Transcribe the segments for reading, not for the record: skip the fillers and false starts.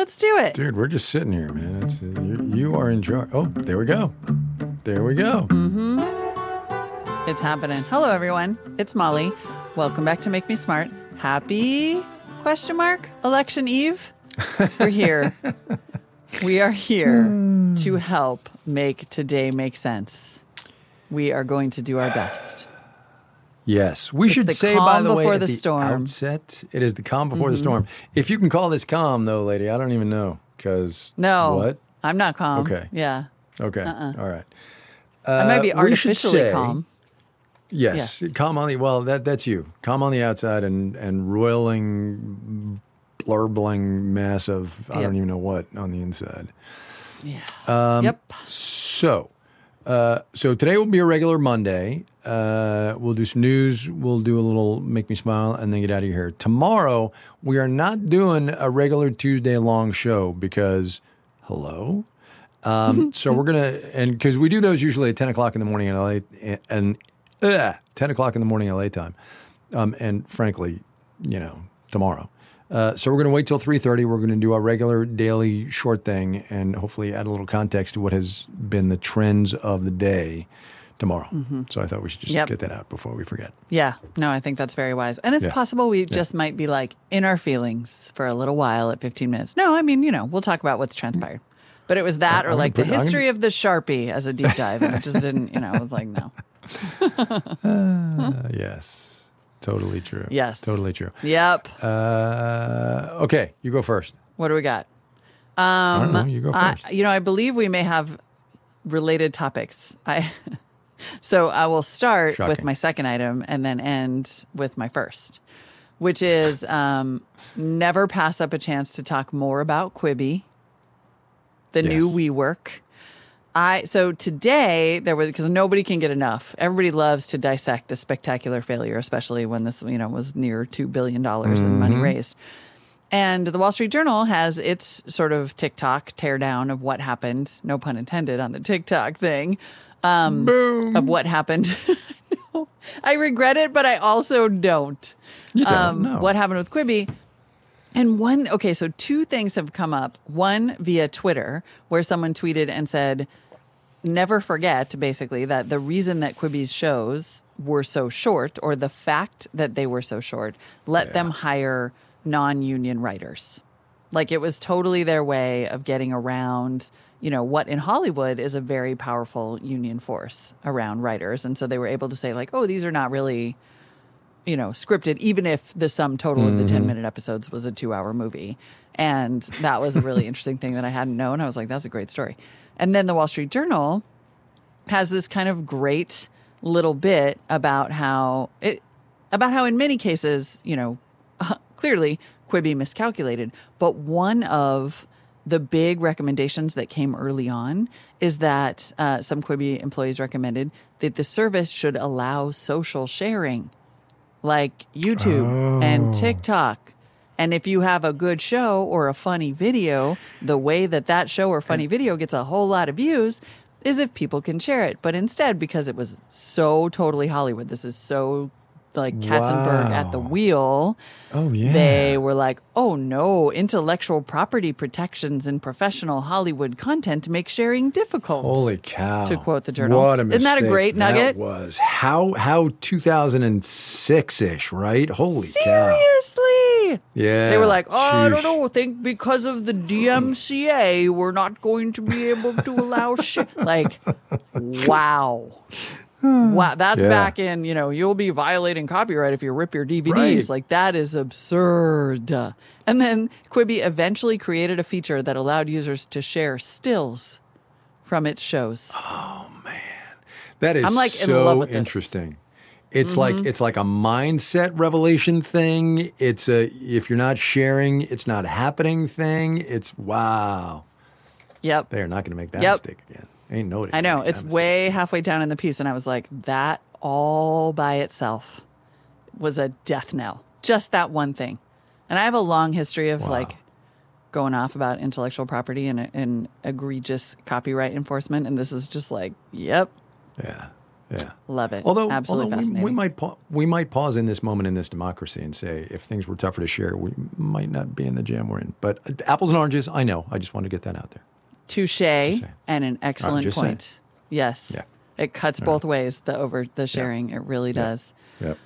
Let's do it. Dude, we're just sitting here, man. You are in charge. Oh, there we go. There we go. Mm-hmm. It's happening. Hello, everyone. It's Molly. Welcome back to Make Me Smart. Happy, ? Election Eve? We're here. We are here to help make today make sense. We are going to do our best. Yes. We should say, by the way, at the storm. outset, it is the calm before the storm. If you can call this calm, though, lady, I don't even know. Because No. what? I'm not calm. Okay. Yeah. Okay. All right. I might be we should artificially say- calm. Yes. Calm on the, well, that's you. Calm on the outside and roiling, blurbling mess of, I don't even know what on the inside. Yeah. Yep. So today will be a regular Monday. We'll do some news. We'll do a little make me smile and then get out of here. Tomorrow, we are not doing a regular Tuesday long show because, hello? So we're going to, and because we do those usually at 10 o'clock in the morning in LA, and 10 o'clock in the morning LA time. And frankly, tomorrow. So we're going to wait till 3:30. We're going to do our regular daily short thing and hopefully add a little context to what has been the trends of the day tomorrow. So I thought we should just get that out before we forget. Yeah. No, I think that's very wise. And it's possible we just might be like in our feelings for a little while at 15 minutes. No, I mean, we'll talk about what's transpired. But it was that or like the history of the Sharpie as a deep dive. And it just didn't, I was like, no. Yes. Totally true. Yes. Totally true. Yep. Okay. You go first. What do we got? I don't know. You go first. I believe we may have related topics. So I will start with my second item and then end with my first, which is never pass up a chance to talk more about Quibi, the new WeWork. So today there was, because nobody can get enough. Everybody loves to dissect a spectacular failure, especially when this, was near $2 billion in money raised. And the Wall Street Journal has its sort of TikTok teardown of what happened, no pun intended on the TikTok thing, Boom. of what happened. No, I regret it, but I also don't. You don't know. What happened with Quibi. And so two things have come up. One via Twitter, where someone tweeted and said, never forget, basically, that the reason that Quibi's shows were so short, or the fact that they were so short, let them hire non-union writers. Like, it was totally their way of getting around, what in Hollywood is a very powerful union force around writers. And so they were able to say, like, oh, these are not really, scripted, even if the sum total of the 10-minute episodes was a 2-hour movie. And that was a really interesting thing that I hadn't known. I was like, that's a great story. And then the Wall Street Journal has this kind of great little bit about how in many cases, clearly Quibi miscalculated. But one of the big recommendations that came early on is that some Quibi employees recommended that the service should allow social sharing, like YouTube and TikTok. And if you have a good show or a funny video, the way that show or funny video gets a whole lot of views is if people can share it. But instead, because it was so totally Hollywood, this is so like Katzenberg at the wheel. Oh, yeah. They were like, oh no, intellectual property protections in professional Hollywood content make sharing difficult. Holy cow. To quote the Journal. What a mistake. Isn't that a great nugget? That was. How 2006-ish, right? Holy cow. Seriously? Yeah. They were like, I don't Sheesh. know, think because of the DMCA, we're not going to be able to allow shit. Like, wow. Wow, that's back in, you'll be violating copyright if you rip your DVDs. Right. Like, that is absurd. And then Quibi eventually created a feature that allowed users to share stills from its shows. Oh, man. That is I'm like so in love with this. interesting. It's like a mindset revelation thing. It's if you're not sharing, it's not happening thing. It's wow. Yep. They are not going to make that mistake again. Ain't nobody. I know. make that It's mistake. way halfway down in the piece, and I was like, that all by itself was a death knell. Just that one thing. And I have a long history of like going off about intellectual property and egregious copyright enforcement, and this is just like, yep. Yeah. Yeah. Love it. Although Absolutely fascinating. we might pause in this moment in this democracy and say, if things were tougher to share, we might not be in the jam we're in. But apples and oranges, I know. I just want to get that out there. Touche, and an excellent just point. saying. Yes. Yeah. It cuts both ways, the sharing. It really does. Yep.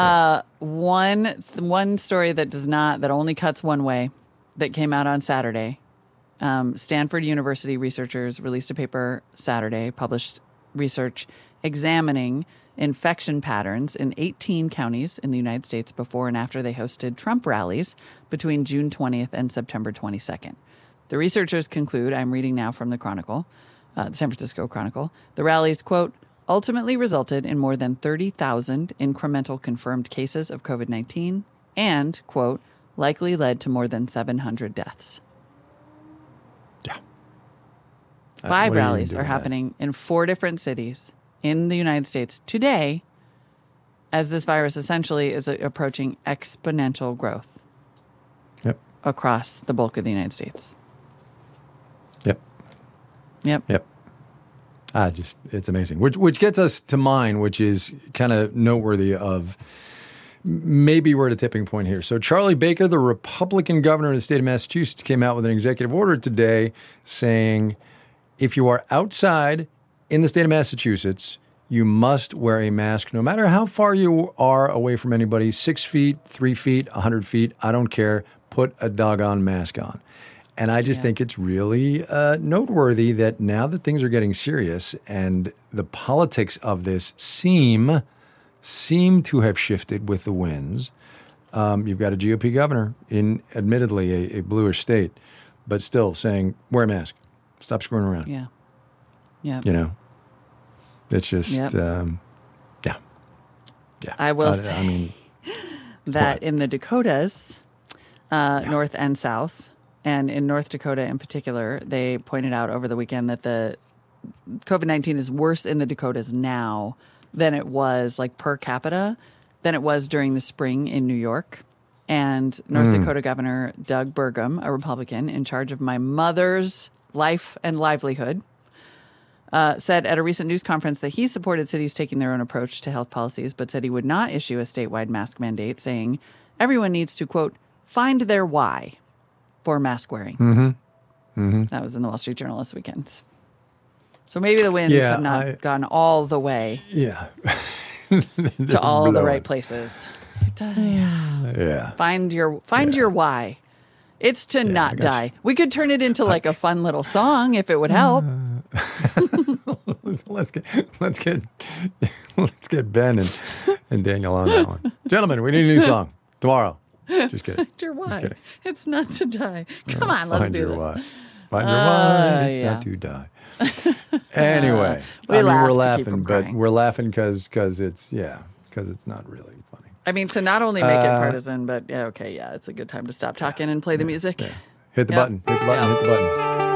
One story that only cuts one way that came out on Saturday. Stanford University researchers released a paper Saturday, published research examining infection patterns in 18 counties in the United States before and after they hosted Trump rallies between June 20th and September 22nd. The researchers conclude, I'm reading now from the Chronicle, the San Francisco Chronicle, the rallies, quote, ultimately resulted in more than 30,000 incremental confirmed cases of COVID-19 and, quote, likely led to more than 700 deaths. Yeah. 5 rallies are happening in 4 different cities in the United States today as this virus essentially is approaching exponential growth across the bulk of the United States. Yep. It's amazing. Which gets us to mine, which is kind of noteworthy of maybe we're at a tipping point here. So Charlie Baker, the Republican governor of the state of Massachusetts, came out with an executive order today saying if you are outside in the state of Massachusetts, you must wear a mask no matter how far you are away from anybody, 6 feet, 3 feet, 100 feet, I don't care. Put a doggone mask on. And I just think it's really noteworthy that now that things are getting serious and the politics of this seem to have shifted with the winds. You've got a GOP governor in admittedly a bluish state, but still saying, wear a mask. Stop screwing around. Yeah. It's just, yeah. I will say that in the Dakotas, North and South, and in North Dakota in particular, they pointed out over the weekend that the COVID-19 is worse in the Dakotas now than it was, like per capita, than it was during the spring in New York. And North Dakota Governor Doug Burgum, a Republican in charge of my mother's life and livelihood, said at a recent news conference that he supported cities taking their own approach to health policies, but said he would not issue a statewide mask mandate, saying everyone needs to, quote, find their why for mask wearing. That was in the Wall Street Journal this weekend. So maybe the winds have not gone all the way to all the right places. Find your why. It's to not die. We could turn it into like a fun little song if it would help. Let's get Ben and Daniel on that one. Gentlemen, we need a new song tomorrow. Just kidding. Find your why. It's not to die. Come on, let's do this. Find your why. It's not to die. Anyway, we're laughing, but we're laughing because it's not really funny. I mean, to not only make it partisan, but it's a good time to stop talking and play the music. Yeah. Hit the button. Hit the button. Hit the button.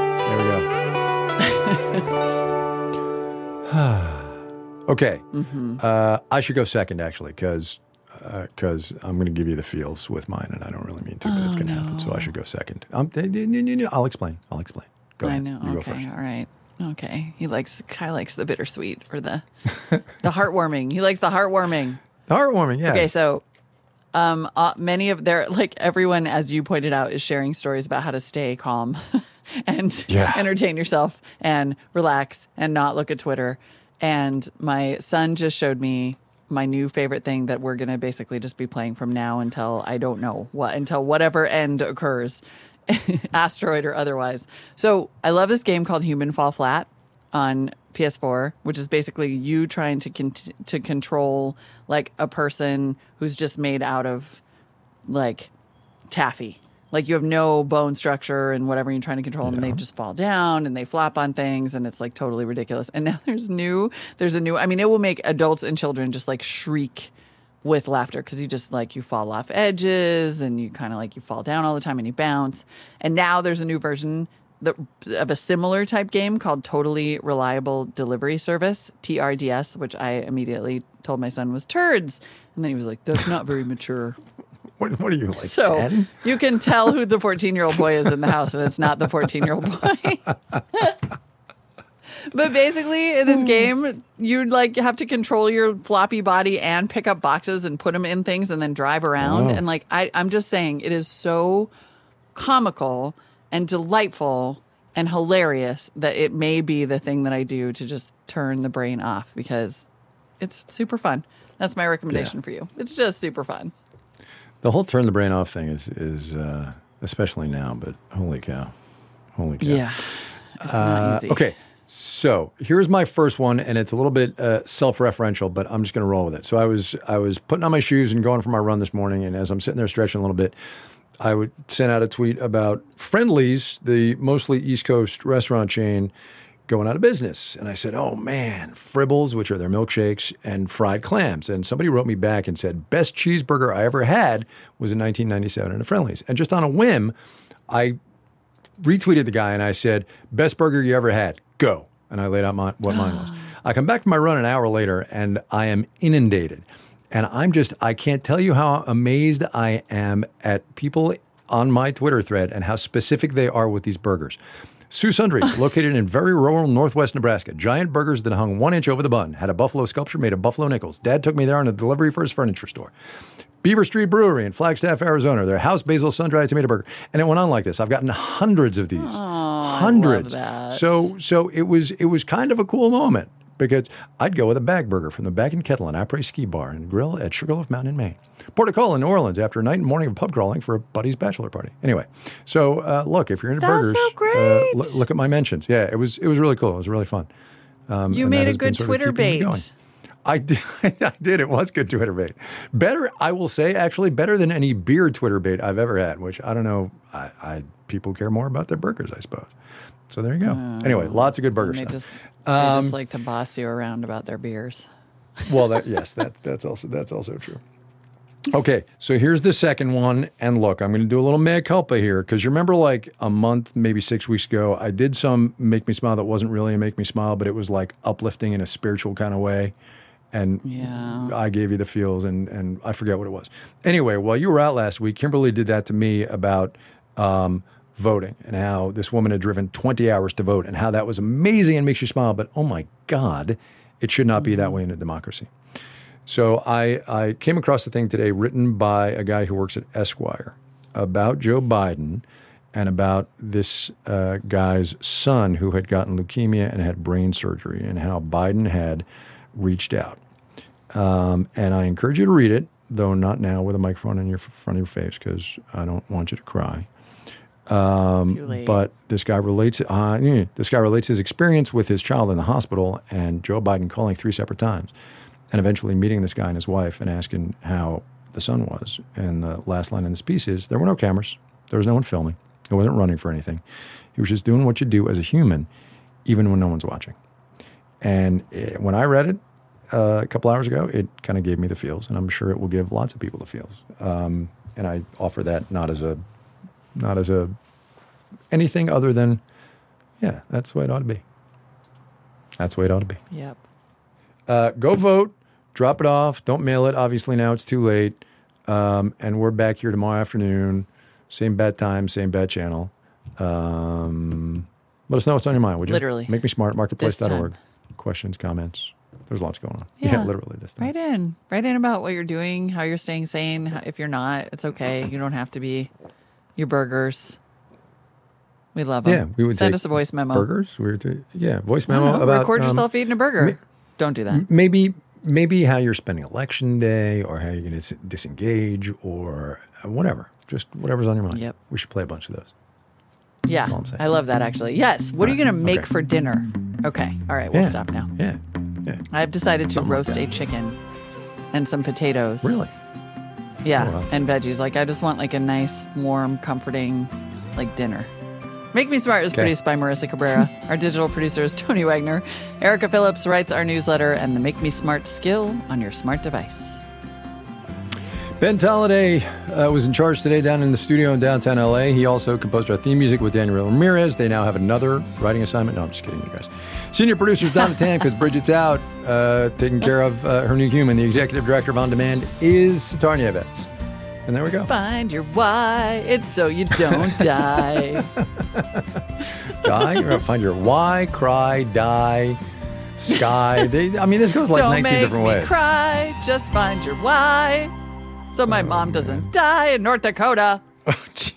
There we go. Okay. I should go second, actually, because I'm going to give you the feels with mine, and I don't really mean to, but it's going to happen. So I should go second. I'll explain. Go ahead. I know. You go okay. first. All right. Okay. Kai likes the bittersweet or the heartwarming. He likes the heartwarming. Heartwarming, yeah. Okay, so many of everyone, as you pointed out, is sharing stories about how to stay calm and entertain yourself and relax and not look at Twitter. And my son just showed me my new favorite thing that we're going to basically just be playing from now until I don't know what, until whatever end occurs, asteroid or otherwise. So I love this game called Human Fall Flat on PS4, which is basically you trying to control like a person who's just made out of like taffy. Like you have no bone structure and whatever you're trying to control them, and they just fall down and they flop on things, and it's like totally ridiculous. And now there's a new, I mean, it will make adults and children just like shriek with laughter because you just like, you fall off edges and you kind of like, you fall down all the time and you bounce. And now there's a new version of a similar type game called Totally Reliable Delivery Service, TRDS, which I immediately told my son was turds. And then he was like, that's not very mature. What are you, like, so 10? You can tell who the 14-year-old boy is in the house, and it's not the 14-year-old boy. But basically, in this game, you'd like have to control your floppy body and pick up boxes and put them in things and then drive around. Wow. And like, I'm just saying, it is so comical and delightful and hilarious that it may be the thing that I do to just turn the brain off because it's super fun. That's my recommendation for you. It's just super fun. The whole turn the brain off thing is especially now, but holy cow. Holy cow. Yeah. It's not easy. Okay. So here's my first one, and it's a little bit self-referential, but I'm just going to roll with it. So I was putting on my shoes and going for my run this morning, and as I'm sitting there stretching a little bit, I would send out a tweet about Friendly's, the mostly East Coast restaurant chain, going out of business. And I said, oh man, Fribbles, which are their milkshakes, and fried clams. And somebody wrote me back and said, best cheeseburger I ever had was in 1997 at a Friendly's. And just on a whim, I retweeted the guy and I said, best burger you ever had, go. And I laid out what mine was. I come back from my run an hour later and I am inundated. And I can't tell you how amazed I am at people on my Twitter thread and how specific they are with these burgers. Sue Sundries, located in very rural northwest Nebraska. Giant burgers that hung 1 inch over the bun. Had a buffalo sculpture made of buffalo nickels. Dad took me there on a delivery for his furniture store. Beaver Street Brewery in Flagstaff, Arizona. Their house basil sun-dried tomato burger. And it went on like this. I've gotten hundreds of these. Hundreds. I love that. So it was kind of a cool moment because I'd go with a bag burger from the Bag and Kettle and Après Ski Bar and Grill at Sugarloaf Mountain in Maine. Porticola in New Orleans after a night and morning of pub crawling for a buddy's bachelor party. Anyway, so look, if you're into burgers, so great. Look at my mentions. Yeah, it was really cool. It was really fun. You made a good Twitter bait. I did. I did. It was good Twitter bait. Better, I will say, actually, better than any beer Twitter bait I've ever had, which I don't know. People care more about their burgers, I suppose. So there you go. Anyway, lots of good burger stuff. They just like to boss you around about their beers. Well, that's also true. Okay, so here's the second one. And look, I'm going to do a little mea culpa here because you remember like a month, maybe 6 weeks ago, I did some Make Me Smile that wasn't really a Make Me Smile, but it was like uplifting in a spiritual kind of way. And I gave you the feels and I forget what it was. Anyway, while you were out last week, Kimberly did that to me about voting and how this woman had driven 20 hours to vote and how that was amazing and makes you smile. But oh my God, it should not be that way in a democracy. So I came across the thing today written by a guy who works at Esquire about Joe Biden and about this guy's son who had gotten leukemia and had brain surgery and how Biden had reached out. And I encourage you to read it, though not now with a microphone in front of your face because I don't want you to cry. But this guy relates his experience with his child in the hospital and Joe Biden calling 3 separate times. And eventually meeting this guy and his wife and asking how the son was. And the last line in this piece is, there were no cameras. There was no one filming. He wasn't running for anything. He was just doing what you do as a human, even when no one's watching. And when I read it a couple hours ago, it kind of gave me the feels. And I'm sure it will give lots of people the feels. And I offer that not as a anything other than, yeah, that's the way it ought to be. That's the way it ought to be. Yep. Go vote. Drop it off. Don't mail it. Obviously, now it's too late. And we're back here tomorrow afternoon. Same bad time, same bad channel. Let us know what's on your mind, would you? Literally. Make Me Smart, marketplace.org. Questions, comments. There's lots going on. Yeah, literally this time. Write in about what you're doing, how you're staying sane. If you're not, it's okay. You don't have to be. Your burgers. We love them. Yeah, we would send us a voice memo. Burgers? Voice memo about... Record yourself eating a burger. Don't do that. Maybe how you're spending election day or how you're going to disengage or whatever. Just whatever's on your mind. Yep. We should play a bunch of those. Yeah, That's all I'm saying. I love that actually. Yes. What are you going to make for dinner? Okay. All right. We'll stop now. Yeah. I've decided to roast a chicken and some potatoes. Really? Yeah. Oh, wow. And veggies. Like I just want like a nice, warm, comforting like dinner. Make Me Smart is produced by Marissa Cabrera. Our digital producer is Tony Wagner. Erica Phillips writes our newsletter and the Make Me Smart skill on your smart device. Ben Tolliday was in charge today down in the studio in downtown L.A. He also composed our theme music with Daniel Ramirez. They now have another writing assignment. No, I'm just kidding, you guys. Senior producer is Donna Tan because Bridget's out taking care of her new human. The executive director of On Demand is Sitar Nieves. And there we go. Find your why. It's so you don't die. Die. You're going to find your why, cry, die, sky. This goes like Don't 19 make different me ways. cry. Just find your why. So my mom doesn't die in North Dakota. Oh,